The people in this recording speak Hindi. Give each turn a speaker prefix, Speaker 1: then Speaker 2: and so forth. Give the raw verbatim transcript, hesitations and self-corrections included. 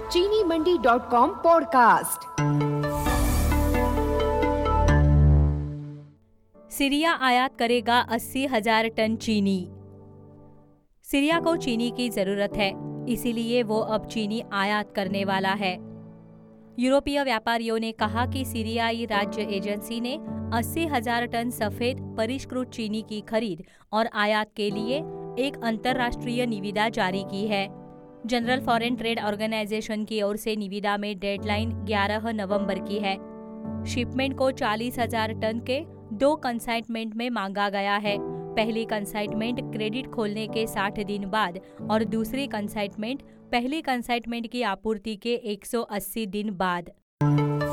Speaker 1: चीनी Mandi dot com podcast.
Speaker 2: Syria आयात करेगा अस्सी हजार टन चीनी। सीरिया को चीनी की जरूरत है, इसीलिए वो अब चीनी आयात करने वाला है। यूरोपीय व्यापारियों ने कहा कि सीरियाई राज्य एजेंसी ने अस्सी हजार टन सफेद परिष्कृत चीनी की खरीद और आयात के लिए एक अंतर्राष्ट्रीय निविदा जारी की है। जनरल फॉरेन ट्रेड ऑर्गेनाइजेशन की ओर से निविदा में डेडलाइन ग्यारह नवंबर की है। शिपमेंट को चालीस हजार टन के दो कंसाइनमेंट में मांगा गया है। पहली कंसाइनमेंट क्रेडिट खोलने के साठ दिन बाद और दूसरी कंसाइनमेंट पहली कंसाइनमेंट की आपूर्ति के एक सौ अस्सी दिन बाद।